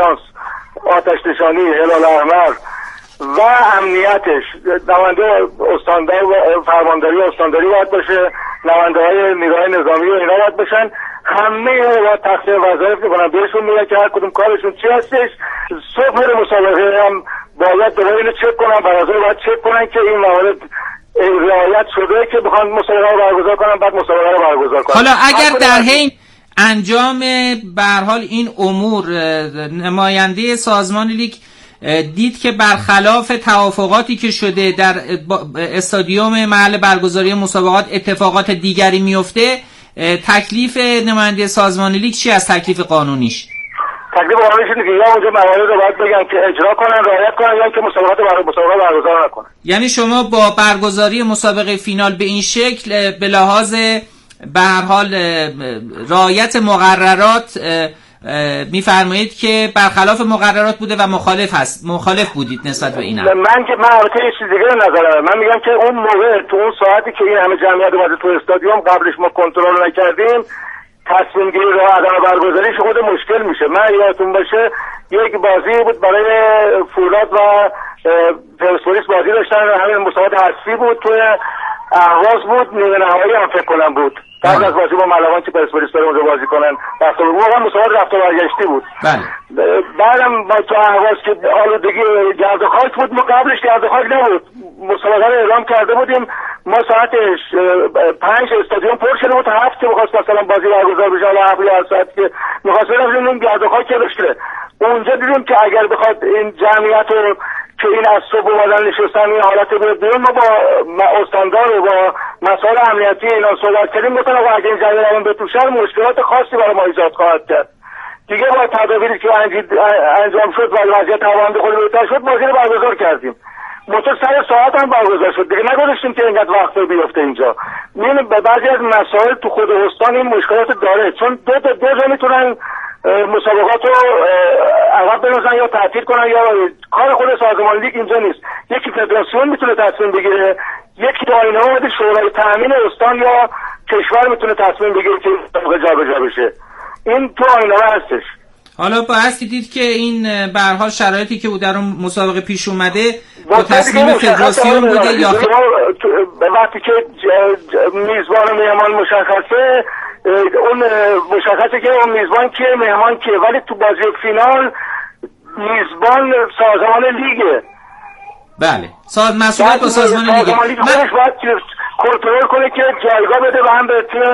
آژانس آتش نشانی هلال احمر و امنیتش، نماینده استانداری و فرمانداری استانداری باید باشه، نماینده های نیروهای نظامی و اینا باید باشن. همه اینا تقسیم وظایف میکنن بهشون، میگن که هر کدوم کارشون چی هستش. صبح مسابقه هم باید دوباره اینو چک کنن، برازای باید چک کنن که این موارد رعایت شده که بخوان مسابقه رو برگزار کنن، بعد مسابقه رو برگزار کنن. حالا اگر در حین انجام به هر حال این امور نماینده سازمان لیگ دید که برخلاف توافقاتی که شده در استادیوم محل برگزاری مسابقات اتفاقات دیگری میفته، تکلیف نماینده سازمان لیگ چی از تکلیف قانونیش؟ تکلیف قانونیش اینه که یا اونجا موارد رو باید بگن که اجرا کنن، رعایت کنن، یا که مسابقه برگزار نکنن. یعنی شما با برگزاری مسابقه فینال به این شکل به لحاظ به هر حال رعایت مقررات میفرمایید که برخلاف مقررات بوده و مخالف بودید نسبت به این امر؟ من البته یه چیز دیگه نظرم، من میگم که اون موقع تو اون ساعتی که این همه جمعیت اومده تو استادیوم، قبلش ما کنترل نکردیم، تصمیم گیری رو عدم برگزاریش خود مشکل میشه. من یادتون باشه یک بازی بود برای فولاد و پرسپولیس بازی داشتن، همین مسابقات حذفی بود، توی اهواز بود، نیمه نهایی هم فکر کنم بود، بعد از بازی با ملوان که پرسپولیس داره اونجا بازی کنن، رفت و واقعا مسابقات رفت و برگشتی بود. بله. بعدم با تو اهواز که آلودگی گرد و خاک بود، ما قبلش گرد و خاک نبود، مسابقه رو اعلام کرده بودیم، ما ساعت 5 استادیوم پر شده بود، 7 که می‌خواست مثلا بازی برگزار بشه، حالا 7 یا 8 ساعت که می‌خواست بریم این گرد و خاک داشته. اونجا دیدیم که اگر بخواد این جمعیت رو که این از صبح اومدن نشستن این حالت بیرون، ما با استاندار و با مسائل امنیتی اینا صحبت کردیم، گفتن آقا اگه این جمعیت به توشن مشکلات خاصی برای ما ایجاد خواهد کرد، دیگه با تدابیری که انجام شد و وضعیت هوانده خود بهتر شد بازی رو برگزار کردیم. متو سر ساعت هم برگزار شد دیگه، نگذاشتیم که اینقدر وقت بیفته اینجا. می‌بینیم به بعضی از مسائل تو خود استان این مشکلات داره، چون دو جا میتونن مسابقات رو عقب بندازن یا تعطیل کنن، یا کار خود سازمان لیگ اینجا نیست. یکی فدراسیون میتونه تصمیم بگیره، یکی آیین‌نامه شورای تامین استان یا کشور میتونه تصمیم بگیره که مسابقه جابجا بشه. این تو آیین‌نامه هستش. حالا بایستی دید که این به هر حال شرایطی که در اون مسابقه پیش اومده با تصمیم فدراسیون بوده یا وقتی که میزبان و مهمان مشخصه، اون مشخصه که اون میزبان کیه مهمان کیه، ولی تو بازی فینال میزبان سازمان لیگه. بله، مسئولیت با سازمان لیگه. خودش باید کنترل کنه که جایگاه بده و هم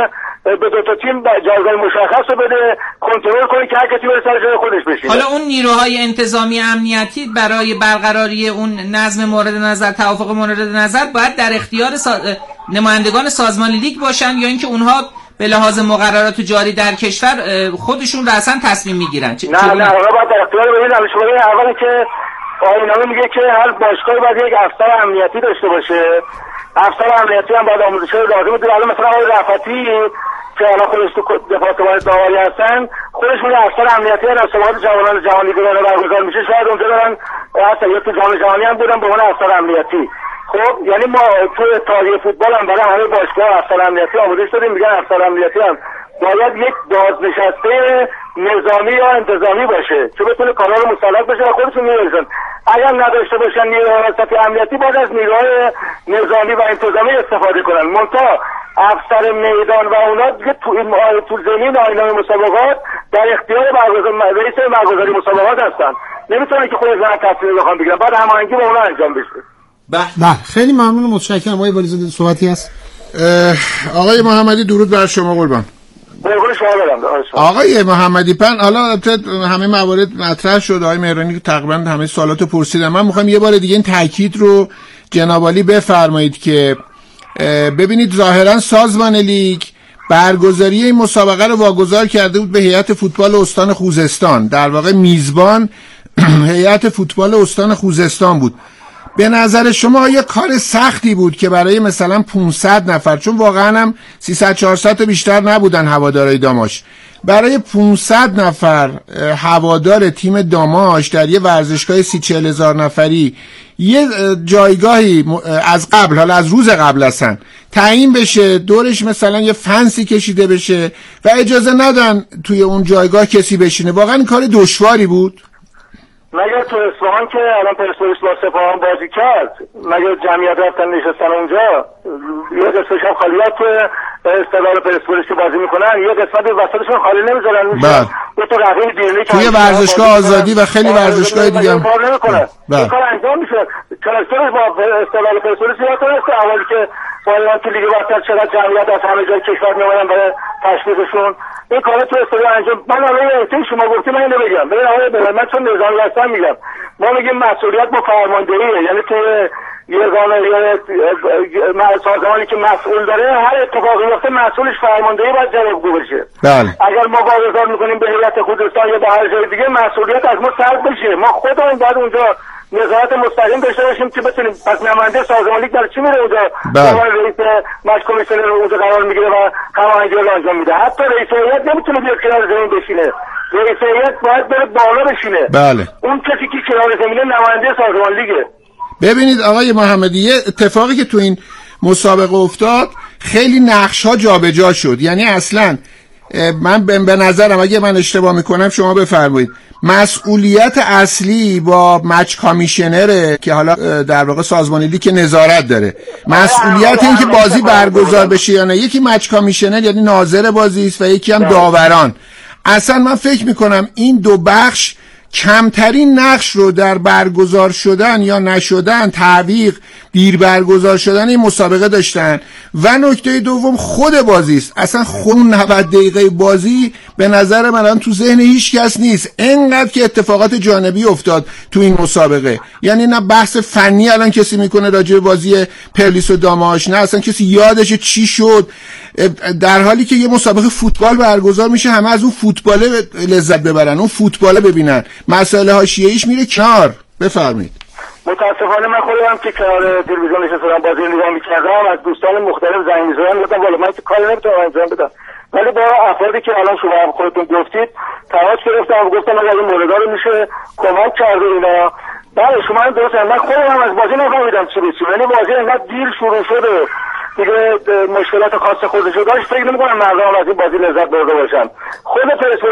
به دو تا تیم جایگاه مشخص رو بده، کنترل کنه که هر کسی بره سر جای خودش بشینه. حالا اون نیروهای انتظامی امنیتی برای برقراری اون نظم مورد نظر، توافق مورد نظر، باید در اختیار نمایندگان سازمان لیگ باشن یا اینکه اونها به لحاظ مقررات جاری در کشور خودشون رأساً تصمیم میگیرن؟ نه اونا باید در اختیار ببینن. شما اولی که آیین‌نامه میگه که هر باشگاهی باید یک افسر امنیتی داشته باشه، افسر امنیتی هم باید آموزش‌های لازم بده. الان مثلا آقای رفعتی که الان خودش تو دپارتمان داوری هستن، خودش میگه افسر امنیتی هستن، مسابقات جوانان جهانی که برگزار میشه شاید اونجا دارن هستن، یا تو جام جهانی هم بودن به عنوان افسر امنیتی. خب یعنی ما تو تاریخ فوتبال هم برای همه باشگاه افسر امنیتی آموزش دادیم، میگن افسر امنیتی هم باید یک بازنشسته نظامی یا انتظامی باشه که بتونه کانال مسلط بشه و خودشون میرسن. اگر نداشته باشن نیروهای حراستی امنیتی، باید از نیروهای نظامی و انتظامی استفاده کنن. منتها افسر میدان و اونا دیگه تو زمین آیین‌نامه مسابقات در اختیار رئیس برگزاری مسابقات هستن، نمیتونن که خودشون تصمیم بخوان بگیرن، بعد هماهنگی با اونا انجام بشه. بله خیلی ممنون، متشکرم. آقای والیزاده صحبتی هست؟ آقای محمدی درود بر شما قربان. آقای محمدی پن، حالا همه موارد مطرح شد، آقای مهرانی که تقریبا همه سوالاتو پرسیدن، من میخوام یه بار دیگه این تاکید رو جناب عالی بفرمایید که ببینید ظاهرا سازمان لیگ برگزاری این مسابقه رو واگذار کرده بود به هیئت فوتبال استان خوزستان، در واقع میزبان هیئت فوتبال استان خوزستان بود. به نظر شما آیا کار سختی بود که برای مثلا 500 نفر، چون واقعا هم 300-400 بیشتر نبودن هوادارهای داماش، برای 500 نفر هوادار تیم داماش در یه ورزشگاه 30-40 هزار نفری یه جایگاهی از قبل، حالا از روز قبل هستن تعیین بشه، دورش مثلا یه فنسی کشیده بشه و اجازه ندن توی اون جایگاه کسی بشینه، واقعا کار دشواری بود؟ مگر تو اصفهان که الان پرسپولیس با سپاهان بازی کرد، مگر جمعیت رفتن نشستن اونجا، یه قسمتش هم خالیات تو استقلال پرسپولیس که بازی میکنن، یه قسمت وسطشون خالی نمیذارن. دو تا رقیب دیرینی توی ورزشگاه آزادی و خیلی ورزشگاه دیگه هم کار نمیکنه. این کار انجام میشه. کلاستر با استقلال پرسپولیس یادت هست اولی که باید تو لیگ برتر چقدر جمعیت از همه جای کشور میومدن برای تشویقشون. این کارا تو استقلال انجام. من الان شما گفتید من اینو بگم. ببین آقای من چون نظامی هستم میگم. ما میگیم مسئولیت با فرماندهیه، یعنی تو یه سازمانی که مسئول داره هر اتفاقی میفته مسئولش فرماندهی باید جوابگو بشه. بله. اگر ما واگذار میکنیم به هیئت خوزستان یا به هر جای دیگه مسئولیت از ما سلب بشه. ما خودمون باید اونجا نظارت مستقیم داشته باشیم که بتونیم. پس نماینده سازمان لیگ در چی میره اونجا؟ رئیس ماچ کمیسیون رو اونجا قرار میگیره و هماهنگی رو انجام میده. حتی رئیس هیئت نمیتونه بیاد کنار زمین بشینه. رئیس هیئت باید بره بالا بشینه. بله. اون کسی که کنار زمینه نماینده سازمان لیگه. ببینید آقای محمدی، یه اتفاقی که تو این مسابقه افتاد خیلی نقش‌ها جابجا شد. یعنی اصلا من به نظرم، اگه من اشتباه میکنم شما بفرمایید، مسئولیت اصلی با مچ کامیشنره که حالا در واقع سازمان لیگ که نظارت داره، مسئولیت این که بازی برگزار بشه یا نه، یکی مچ کامیشنر یعنی ناظر بازی است و یکی هم داوران. اصلا من فکر میکنم این دو بخش کمترین نقش رو در برگزار شدن یا نشدن، تعویق، دیر برگزار شدن این مسابقه داشتن. و نکته دوم خود بازی است. اصلا خود 90 دقیقه بازی به نظر من الان تو ذهن هیچ کس نیست، اینقدر که اتفاقات جانبی افتاد تو این مسابقه. یعنی نه بحث فنی الان کسی میکنه راجع به بازی پرلیس و داماش، نه اصلا کسی یادش چی شد، در حالی که یه مسابقه فوتبال برگزار میشه همه از اون فوتبال لذت ببرن، اون فوتبال ببینن، مسائل حاشیه‌ایش میره کنار. بفرمایید. متاسفانه من خودم که کنار تلویزیون نشستم بازی رو نگاه می‌کردم، از دوستان مختلف زنگ می‌زدن، گفتم والا من که کاری نمی‌تونم انجام بدم. ولی با افرادی که الان شما خودتون گفتید تماس گرفتم و گفتم اگه این موردا رو میشه کمک کرد اینا. بله شما هم درسته. من خودم از بازی نفهمیدم چی بشه، ولی بازی انقدر دیر شروع شده دیگه مشکلات خاص خودشو داشت. فکر نمی‌کنم مردم از این بازی لذت برده باشن. خود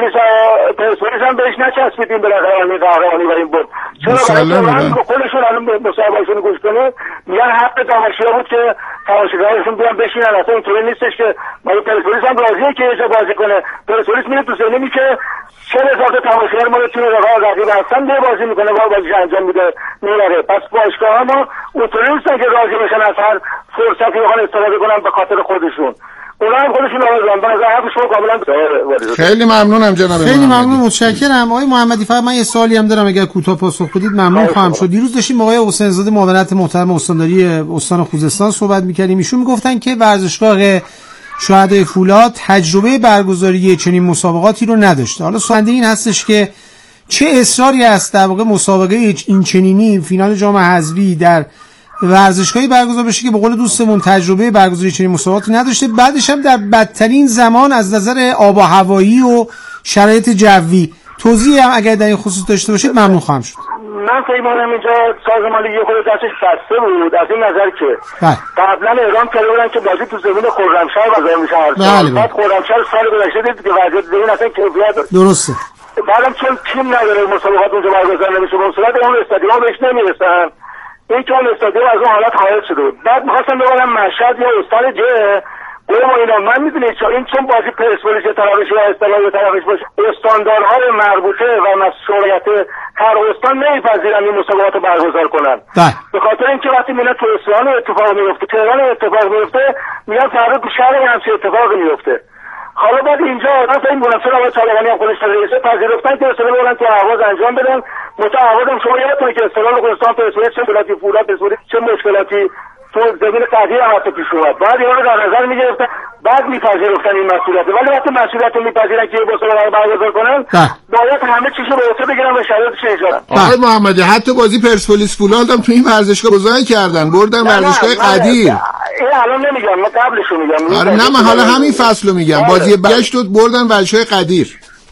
پرسپولیس هم بهش نچسبیدیم بالاخره این قهرمانی و این بود. چرا خودشون الان مصاحبهشون گوش کنه میگن حق تماشاگر بود که تماشاگرشون بیان بشینن. اصلا اینطوری نیستش که ما پرسپولیس هم راضیه که اینجا بازی کنه. پرسپولیس میره تو ذهنی که 40,000 تماشاگر ما رو تیم رقیب هستن دیگه بازی میکنه و بازیش انجام میده میره. پس باشگاه‌ها ما اونطوری نیستن که راضی بشن از هر فرصتی بخوان استفاده کنن به خاطر خودشون. اونا هم خودشون آوردن. به نظر حرف شما کاملا خیلی ممنونم جناب. خیلی ممنون، متشکرم. آقای محمدی فقط من یه سوالی هم دارم اگر کوتاه پاسخ بدید ممنون خواهم شد. دیروز داشتیم آقای حسین زاده معاونت محترم استانداری استان خوزستان صحبت می‌کردیم. ایشون میگفتن که ورزشگاه شهدای فولاد تجربه برگزاری چنین مسابقاتی رو نداشته. حالا سوال این هستش که چه اصراری است در واقع مسابقه این چنینی فینال جام حذفی در ورزشگاهی برگزار بشه که به قول دوستمون تجربه برگزاری چنین مسابقاتی نداشته، بعدش هم در بدترین زمان از نظر آب و هوایی و شرایط جوی. توضیح هم اگر در این خصوص داشته باشید ممنون خواهم شد. من فکر می‌کنم اینجا سازمان لیگ خود دستش بسته بود از این نظر که قبلا اعلام کرده بودن که بازی تو زمین خرمشهر برگزار میشه هر سال. بعد خرمشهر سال گذشته دید که وضعیت زمین اصلا کیفیت درسته. بعدم چون تیم نداره مسابقات اونجا برگزار نمیشه، به صورت اون استادیوم بهش نمیرسن. این که اون استادیوم از اون حالت خارج شده بود. بعد می‌خواستم ببرم مشهد یا استان جه برو اینا. من میدونید چون بازی پرسپولیس طرفش یا استقلال طرفش باشه، استانداردهای مربوطه و مسئولیت هر استان نمیپذیرن این مسابقات رو برگزار کنن. به خاطر اینکه وقتی میاد تو اصفهان اتفاق میفته، تهران اتفاق میفته، میاد فردا تو شهر همچین اتفاقی میفته. حالا بعد اینجا مثلا این منافسه آقای طالبانی هم خودش رئیسه پذیرفتن که اصلا برن تو اهواز انجام بدن. متعهدم شما یادتونه که استقلال خوزستان پرسپولیس چه مشکلاتی فولاد پرسپولیس چه مشکلاتی تو زمین قضیه هم حتی پیش اومد. بعد اینا رو در نظر میگرفتن، بعد میپذیرفتن این مسئولیت. ولی وقتی مسئولیت رو میپذیرن که مسابقه رو برگزار کنن باید همه چیزو به عهده بگیرن و شرایطش اجرا. آقای محمدی حتی بازی پرسپولیس فولاد هم تو این ورزشگاه گذاری کردن، بردن ورزشگاه قدیر. این الان نمیگم، من قبلشو میگم. نه من حالا همین فصلو میگم. بازی برگشت بردن ورزشگاه قدیر.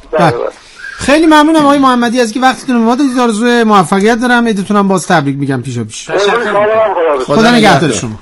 خیلی ممنونم آقای محمدی از اینکه وقتتون رو به ما دادید. آرزوی موفقیت دارم. عیدتونم باز تبریک میگم پیشا پیش. خدا نگهدار شما.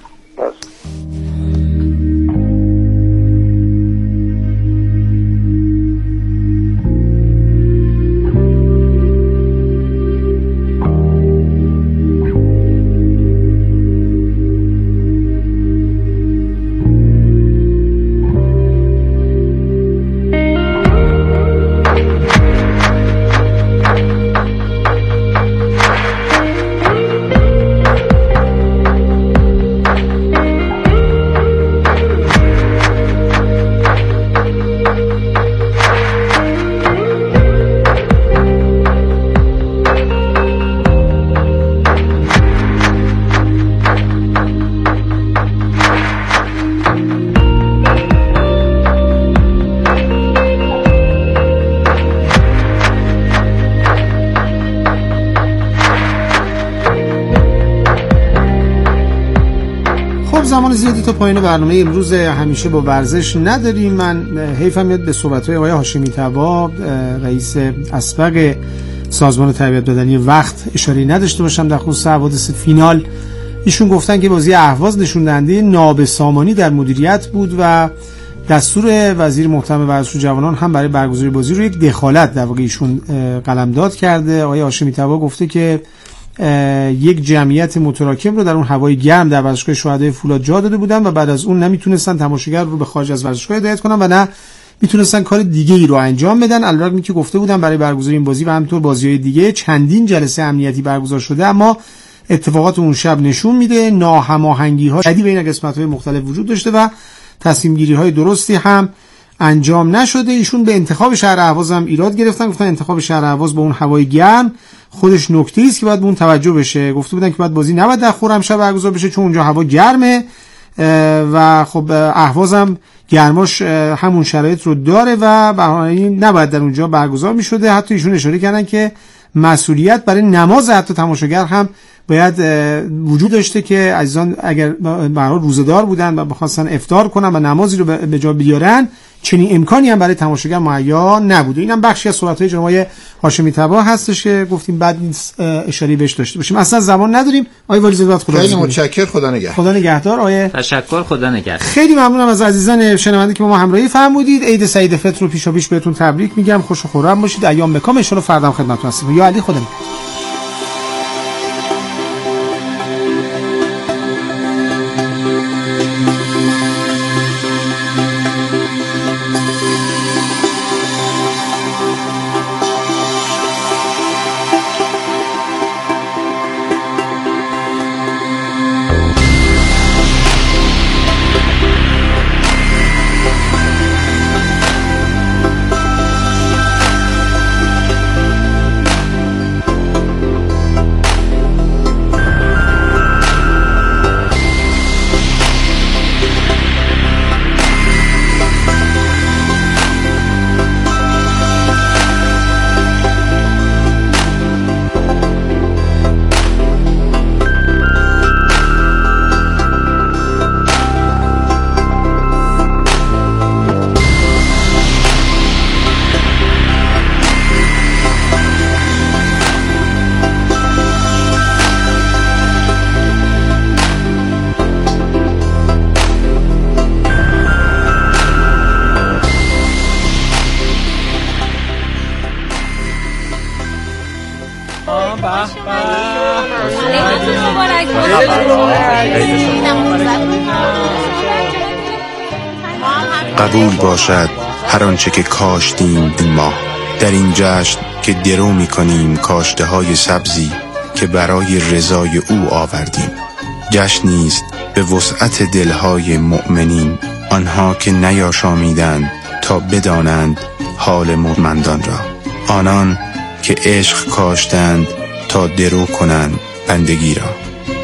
زمان زیادی تا پایان برنامه امروز همیشه با ورزش نداریم. من حیفم میاد به صحبت‌های آقای هاشمی طبا رئیس اسبق سازمان تربیت بدنی وقت اشاره نداشته باشم در خصوص حوادث فینال. ایشون گفتن که بازی اهواز نشون دهنده نابسامانی در مدیریت بود و دستور وزیر محترم ورزش و جوانان هم برای برگزاری بازی رو یک دخالت در واقع ایشون قلمداد کرده. آقای هاشمی طبا گفته که یک جمعیت متراکم رو در اون هوای گرم در ورزشگاه شهدای فولاد جا داده بودن و بعد از اون نمیتونستن تماشاگر رو به خارج از ورزشگاه هدایت کنن و نه میتونستن کار دیگه ای رو انجام بدن. علاوه بر که گفته بودن برای برگزاری این بازی و همینطور بازی‌های دیگه چندین جلسه امنیتی برگزار شده، اما اتفاقات اون شب نشون میده ناهماهنگی‌ها شدید بین قسمت‌های مختلف وجود داشته و تصمیم‌گیری‌های درستی هم انجام نشده. ایشون به انتخاب شهر اهواز هم ایراد گرفتن، گفتن انتخاب شهر اهواز با اون هوای گرم خودش نکته‌ای است که باید به اون توجه بشه. گفته بودن که باید بازی نباید در خرمشهر برگزار بشه چون اونجا هوا گرمه و خب اهواز هم گرماش همون شرایط رو داره و بنابراین نباید در اونجا برگزار می‌شده. حتی ایشون اشاره کردن که مسئولیت برای نماز حتی تماشاگر هم باید وجود داشته که عزیزان اگر به هر حال روزه‌دار بودن و بخواستن افطار کنن و نمازی رو به جا بیارن چنین امکانی هم برای تماشاگر مهیا نبوده. اینم بخشی از صحبت‌های جناب آقای هاشمی طبا هستش که گفتیم بعد اشاره بهش داشته باشیم. اصلا زمان نداریم. آقای والی زاده خدا خیلی متشکر. خدا نگهدار. خدا نگهدار. آقای تشکر. خدا نگهدار. خیلی ممنونم از عزیزان شنونده که با ما همراهی فرمودید. عید سعید فطر رو پیشاپیش بهتون تبریک میگم. خوش و خرم باشید. ایام بکام. ان شاء الله فردا خدمتتون هستیم. یا علی خدا نگهدار. قبول باشد هر آنچه که کاشتیم این ماه، در این جشن که درو می کنیم کاشته های سبزی که برای رضای او آوردیم. جشنی است به وسعت دلهای مؤمنین، آنها که نیاشامیدند تا بدانند حال مؤمنان را، آنان که عشق کاشتند تا درو کنند بندگی را.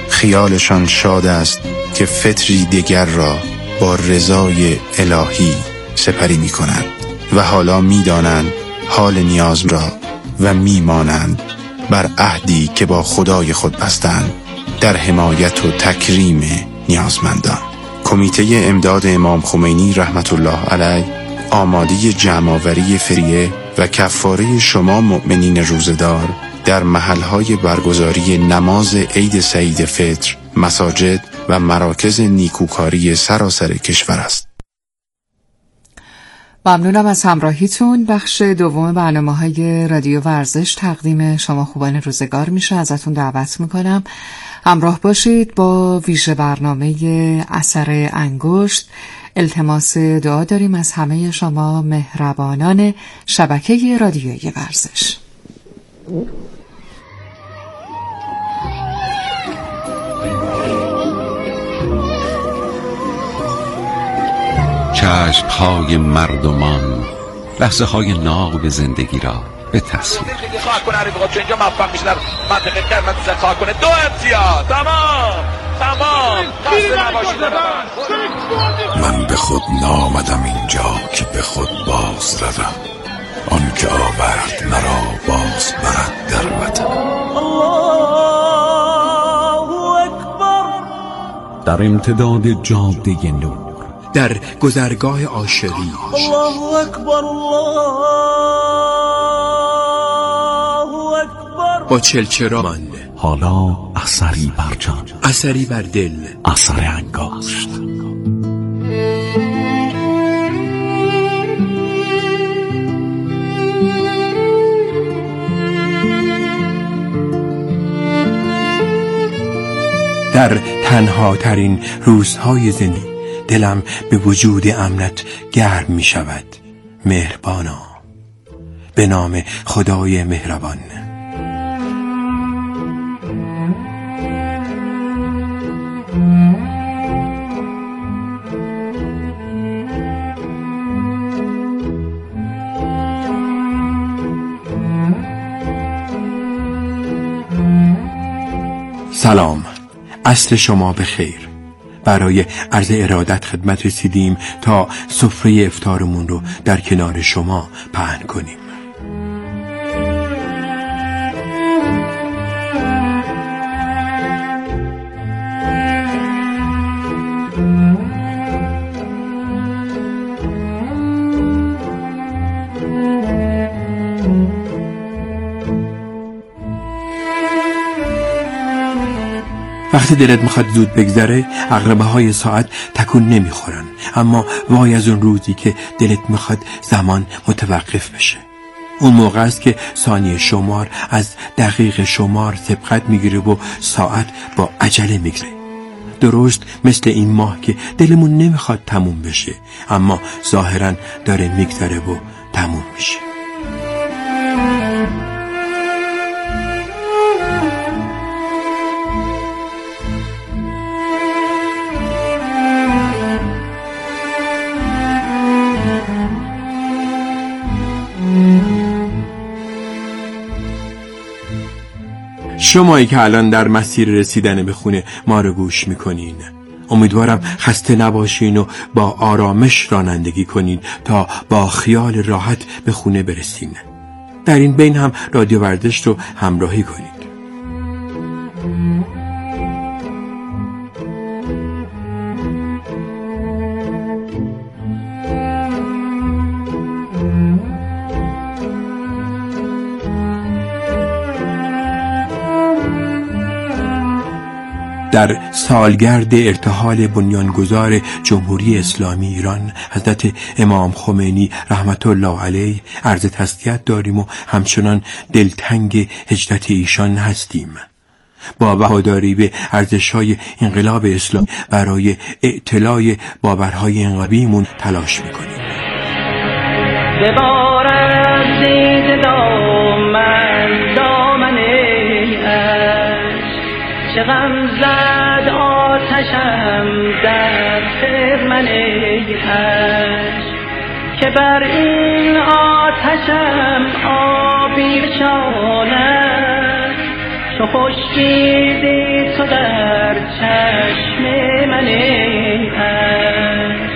خیالشان شاد است که فطری دیگر را با رضای الهی سپری می کنند و حالا می دانند حال نیاز را و می مانند بر عهدی که با خدای خود بستند در حمایت و تکریم نیازمندان. کمیته امداد امام خمینی رحمت الله علیه آماده جمع‌آوری فریه و کفاره شما مؤمنین روزدار در محل‌های برگزاری نماز عید سعید فطر، مساجد و مراکز نیکوکاری سراسر کشور است. ممنونم از همراهیتون. بخش دوم برنامه‌های رادیو ورزش تقدیم شما خوبان روزگار میشه. ازتون دعوت میکنم همراه باشید با ویژه برنامه اثر انگشت. التماس دعا داریم از همه شما مهربانان شبکه رادیویی ورزش. چشم‌های مردمان لحظه‌های ناب زندگی را به تصویر. خواهد کنه عریض چون اینجا موفق میشه در منطقه قرمز خواهد کنه. دو امتیاز تمام من به خود نامدم اینجا که به خود باز روم، آن که آورد مرا باز برد در وطن. در در امتداد جاده نور، در گذرگاه عاشقی. الله اکبر، الله اکبر. با چلچراغ حالا اثری بر جان، اثری بر دل، اثر انگاشت. در تنها ترین روزهای زندگی دلم به وجود امنت گرم می شود. مهربانا، به نام خدای مهربان. سلام، عصر شما بخیر. برای عرض ارادت خدمت رسیدیم تا سفره افطارمون رو در کنار شما پهن کنیم. وقتی دلت میخواد زود بگذره، عقربه های ساعت تکون نمیخورن، اما وای از اون روزی که دلت میخواد زمان متوقف بشه. اون موقع است که ثانیه شمار از دقیقه شمار سبقت میگیره و ساعت با عجله میگذره. درست مثل این ماه که دلمون نمیخواد تموم بشه، اما ظاهرا داره میگذره و تموم میشه. شمایی که الان در مسیر رسیدن به خونه ما رو گوش میکنین، امیدوارم خسته نباشین و با آرامش رانندگی کنین تا با خیال راحت به خونه برسین. در این بین هم رادیو ورزش رو همراهی کنید. در سالگرد ارتحال بنیانگذار جمهوری اسلامی ایران حضرت امام خمینی رحمت الله علیه عرض تسلیت داریم و همچنان دلتنگ هجرت ایشان هستیم. با وفاداری به ارزش‌های انقلاب اسلامی برای اعتلاع باورهای انقلابیمون تلاش می‌کنیم. ببارد زید دامن چه غم زد آتشم در خرمن عشق، که بر این آتشم آبی بشاند، چو خشکیدی تو در چشم من عشق.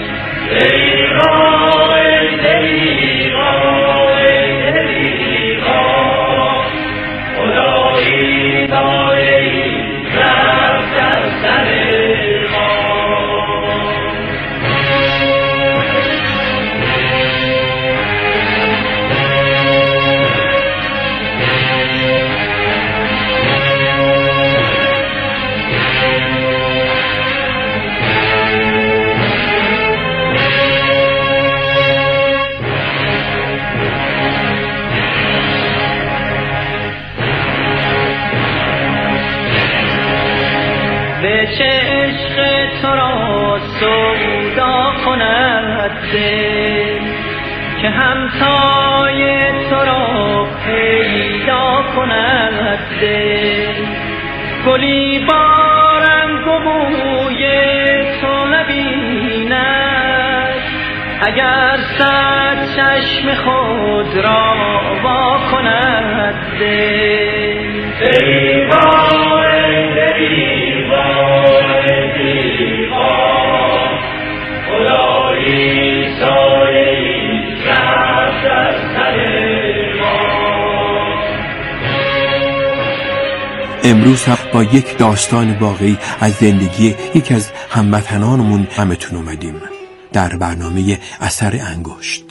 به چه عشق تو را سودا کند دل، که همتای تو را پیدا کند دل. گلی بارم گوی تو نبیند، اگر صد چشم خود را وا کند دل. امروز هم با یک داستان واقعی از زندگی یکی از هموطنانمون همتون اومدیم در برنامه اثر انگشت.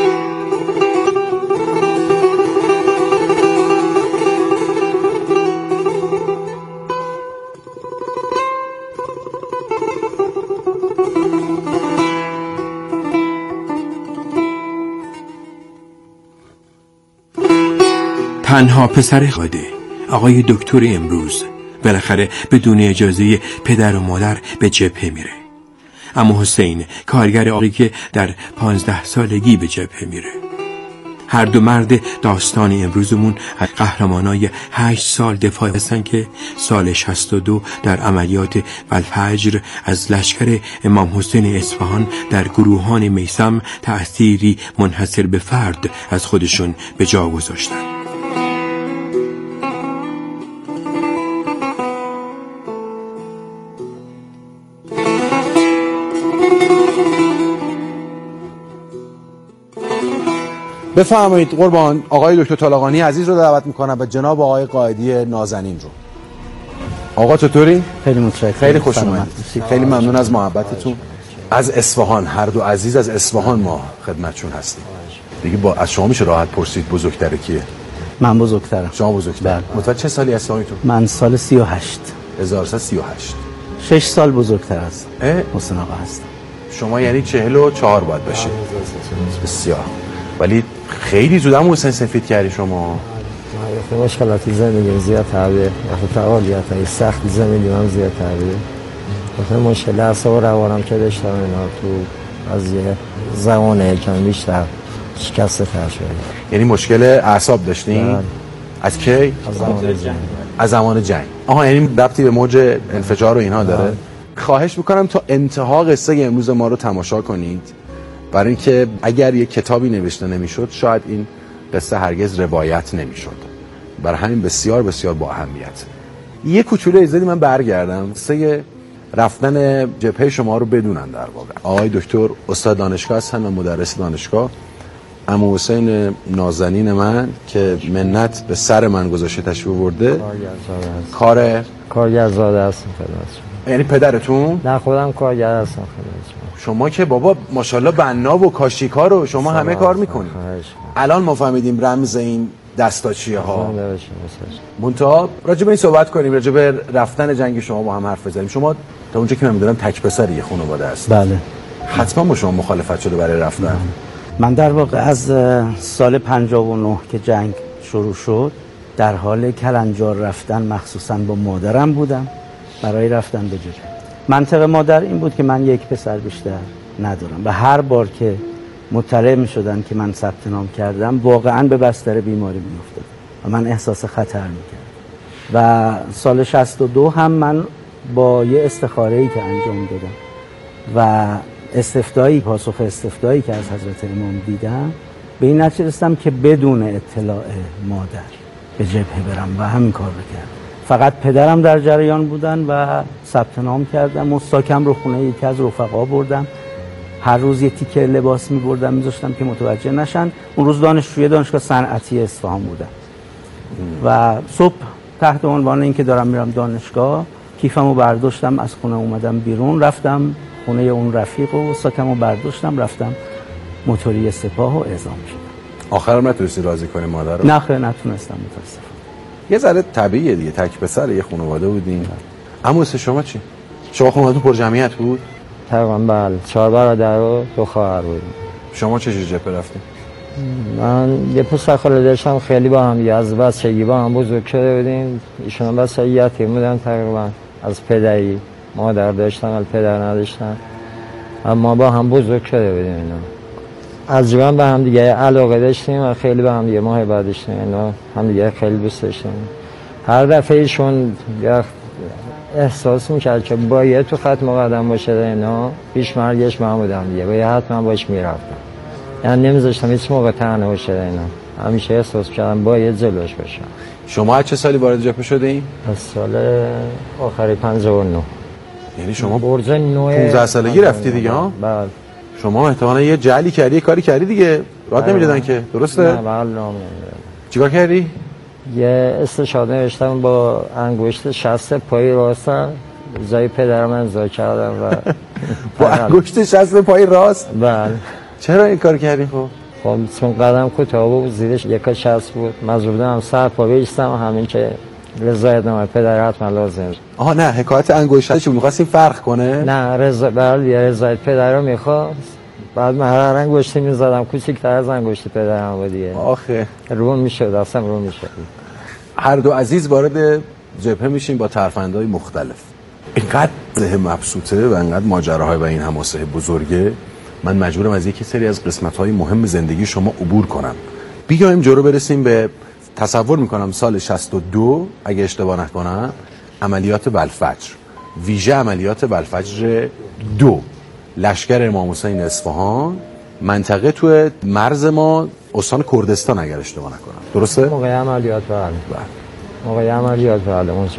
تنها پسر خاده آقای دکتر امروز بالاخره بدون اجازه پدر و مادر به جبهه میره. اما حسین کارگر آقایی که در 15 سالگی به جبهه میره. هر دو مرد داستان امروزمون از قهرمانای 8 سال دفاع هستن که سال 62 در عملیات والفجر از لشکر امام حسین اصفهان در گروهان میثم تأثیری منحصر به فرد از خودشون به جا گذاشتن. بفرمایید قربان. آقای دکتر طالقانی عزیز رو دعوت میکنم و جناب آقای قائدی نازنین رو. آقا چطوری؟ خیلی متشکرم. خیلی خوش اومدید. خیلی ممنون از محبتتون. از اصفهان، هر دو عزیز از اصفهان ما خدمتشون هستیم. دیگه از شما میشه راحت پرسید بزرگتره کیه؟ من بزرگترم. شما بزرگتر. متولد چه سالی هستی تو؟ من سال 38. 1338. 6 سال بزرگتر از حسین آقا هستم. شما یعنی 44 باید باشید. بسیار. ولی خیلی زود هم حسین سفید کردی شما. مشکلاتی زندگی زیاد تابه، فعالیت‌های سخت زندگی من زیاد تابه. مثلا مشکل اعصاب روانم که داشتم اینا تو از یه زمان کم بیشتر شکسته تر شده. یعنی مشکل اعصاب داشتین؟ از کی؟ از زمان جنگ. از زمان جنگ. آها، یعنی ربطی به موج انفجار و اینها داره؟ خواهش میکنم تا انتها قصه امروز ما رو تماشا کنید، برای اینکه اگر یک کتابی نوشته نمیشد شاید این قصه هرگز روایت نمیشد. برای همین بسیار بسیار با اهمیت. یه کوچولو اجازه من برگردم قصه رفتن جبهه شما رو بدونن. در واقع آقای دکتر استاد دانشگاه هستن و مدرس دانشگاه. عمو حسین نازنین من که منت به سر من گذاشته تشریف برده. کارگرزاده هستم. یعنی پدرتون؟ نه، خودم کارگر هستم. شما که بابا ماشاءالله بنا و کاشیکار رو شما همه کار میکنید. الان ما فهمیدیم رمز این دستاچیه ها. منتها راجع به این صحبت کنیم، راجع به رفتن جنگ شما با هم حرف بزنیم. شما تا اونجا که من میدونم تک پسر یه خانواده هست. بله. حتما با شما مخالفت شده برای رفتن. من در واقع از سال 59 که جنگ شروع شد در حال کلنجار رفتن مخصوصا با مادرم بودم برای رفتن به جبهه. منطق مادر این بود که من یک پسر بیشتر ندارم و هر بار که مطلع می شدن که من ثبت نام کردم واقعا به بستر بیماری می افتادم و من احساس خطر می کردم. و سال 62 هم من با یه استخاره‌ای که انجام دادم و پاسخ استفتایی که از حضرت امام دیدم به این نتیجه رسیدم که بدون اطلاع مادر به جبهه برم و همین کار بکردم. فقط پدرم در جریان بودن و ثبت نام کردم. مستاکم رو خونه یکی از رفقا بردم. هر روز یه تیکه لباس می بردم میذاشتم که متوجه نشن. اون روز دانشجوی دانشگاه صنعتی اصفهان بودم و صبح تحت عنوان اینکه دارم میرم دانشگاه کیفمو برداشتم، از خونه اومدم بیرون، رفتم خونه اون رفیق و ساکمو برداشتم، رفتم موتوری سپاه و اعزام شدم. آخرام نتونستی راضی کنی مادر رو؟ نه خیر، نتونستم متاسفم. یه ذره طبیعیه دیگه، تک پسر یه خانواده بودین. اما شما چی؟ شما خانواده‌تون پر جمعیت بود؟ تقریبا بله، 4 برادر و 2 خواهر بودیم. شما چه جبهه رفتین؟ من یه پسر خاله داشتم، خیلی با هم از بچگی با هم بزرگ شده بودیم. ایشون بس یتیم بودن تقریبا، از پدری مادر داشتن ولی پدر نداشتن، اما با هم بزرگ شده بودیم. اینا از جوان به هم دیگه علاقه داشتیم و خیلی به هم دیگه محبت داشتیم. اینا هم دیگه خیلی دوست داشتیم. هر دفعه ایشون احساس میکرد که باید تو خط مقدم باشه، اینا پیش مرگش من بودم دیگه، باید حتما باش میرفتم. یعنی نمیذاشتم هیچ موقع تنها باشه. اینا همیشه احساس کردم باید جلوش باشم. شما از چه سالی وارد جبهه شدین؟ از سال آخری 59. یعنی شما برج 15 سالگی رفتی دیگه ها؟ بله. شما احتمالاً یه جعلی کردی، یه کاری کردی دیگه. راه نمیدادن که، درسته؟ نه بله. چیکار کردی؟ یه استشهاد نوشتم با انگشت شست پای راستم جای پدرم امضا کردم و با انگشت شست پای راست؟ بله. چرا این کار کردی؟ خب چون قدم کوتاه بود، زیرش یک شست بود، مجبور بودم سر پا بیستم و همین که رضایتنامه پدر حتما لازم. آها نه، حکایت انگشتش می‌خواستین فرق کنه؟ نه رضایت پدر رو می‌خواست. بعد من هر انگشتی می‌زدم کوچیک‌تر از انگشت پدرم بود دیگه. آخه رو می‌شد، اصلا رو می‌شد. هر دو عزیز وارد جبهه میشین با ترفندهای مختلف. اینقدر ذهن مبسوطه و اینقدر ماجراهای و این حماسه بزرگه، من مجبورم از یک سری از قسمت‌های مهم زندگی شما عبور کنم. بیایم جلو برسیم به تصور میکنم سال 62 اگه اشتباه نکنم عملیات بلفجر، ویژه عملیات بلفجر 2، لشکر امام حسین اصفهان، منطقه تو مرز ما استان کردستان اگر اشتباه نکنم، درسته؟ موقع عملیات بله اون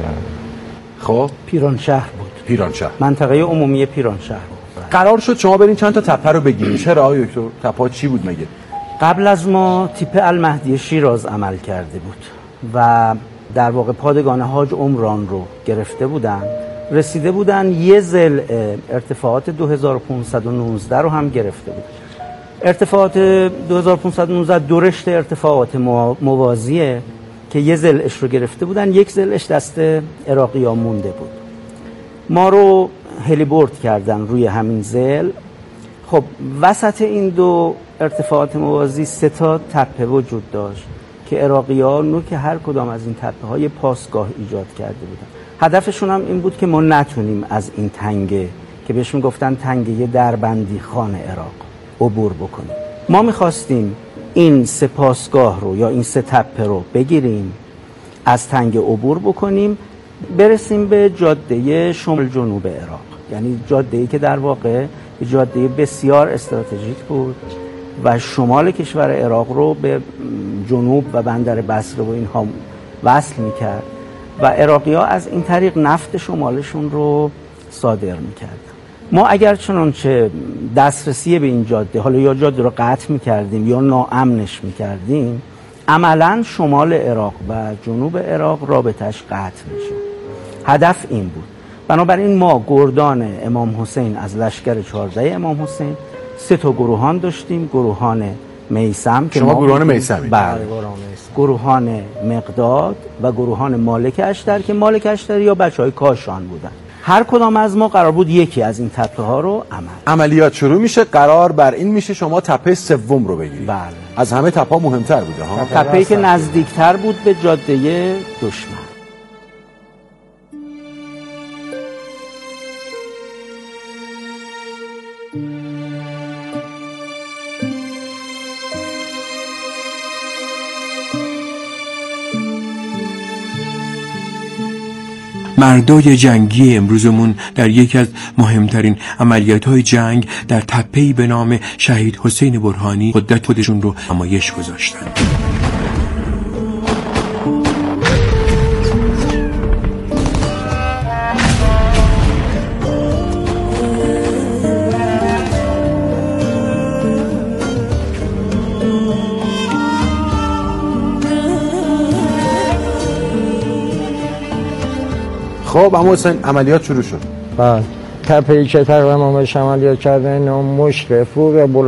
خب پیرانشهر بود. پیرانشهر، منطقه عمومی پیرانشهر بود. قرار شد شما برین چند تا تپه رو بگیرید. چرا آقای دکتر؟ تپه‌ها چی بود مگه؟ قبل از ما تیپ المهدی شیراز عمل کرده بود و در واقع پادگان حاج عمران رو گرفته بودن، رسیده بودن یه ضلع ارتفاعات 2519 رو هم گرفته بودن. ارتفاعات 2519 دو رشته ارتفاعات موازیه که یه ضلعش رو گرفته بودن، یک ضلعش دست عراقی‌ها مونده بود. ما رو هلیبورد کردن روی همین ضلع. خب وسط این دو ارتفاعات موازی 3 تا تپه وجود داشت که عراقی‌ها نوک هر کدام از این تپه‌های پاسگاه ایجاد کرده بودن. هدفشون هم این بود که ما نتونیم از این تنگه که بهش میگفتن تنگه دربندی خان عراق عبور بکنیم. ما میخواستیم این 3 پاسگاه رو یا این 3 تپه رو بگیریم، از تنگه عبور بکنیم، برسیم به جاده شمال جنوب عراق، یعنی جاده‌ای که در واقع جاده بسیار استراتژیک بود و شمال کشور عراق رو به جنوب و بندر بصره و اینها وصل میکرد و عراقی‌ها از این طریق نفت شمالشون رو صادر میکردن. ما اگر چنانچه دسترسی به این جاده، حالا یا جاده رو قطع میکردیم یا ناامنش میکردیم، عملاً شمال عراق و جنوب عراق رابطش قطع میشد. هدف این بود. بنابراین ما گردان امام حسین از لشکر 14 امام حسین 3 تا گروهان داشتیم، گروهان میثم که شما گروهان میثمی؟ بله، گروهان مقداد و گروهان مالک اشتر که مالک اشتر یا بچهای کاشان بودن. هر کدام از ما قرار بود یکی از این تپه ها رو عملیات شروع میشه. قرار بر این میشه شما تپه 3 رو بگیرید. بله. از همه تپه ها مهمتر بوده ها. تپه‌ای که نزدیکتر بود به جاده دشمن. مردای جنگی امروزمون در یکی از مهمترین عملیات‌های جنگ در تپه‌ای به نام شهید حسین برهانی قدرت خودشون رو نمایش گذاشتن. خب اما حسین عملیات شروع شد. بله. تپه‌ای که تقریبا ما بهش عملیات کردن مشرف بود و